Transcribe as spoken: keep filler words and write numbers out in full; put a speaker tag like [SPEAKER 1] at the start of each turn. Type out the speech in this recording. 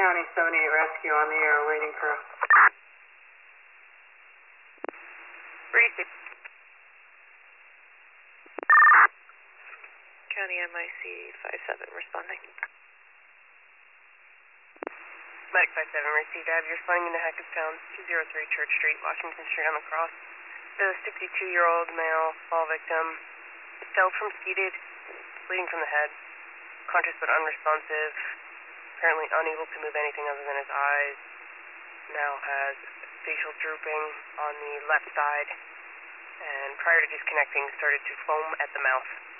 [SPEAKER 1] County seventy-eight Rescue on the air, waiting for us.
[SPEAKER 2] thirty-six. County M I C five seven responding.
[SPEAKER 3] Medic five seven, received. I have you responding into Hackettstown, two oh three Church Street, Washington Street on the cross. The sixty-two-year-old male fall victim fell from seated, bleeding from the head, conscious but unresponsive, apparently unable to move anything other than his eyes, now has facial drooping on the left side, and prior to disconnecting started to foam at the mouth.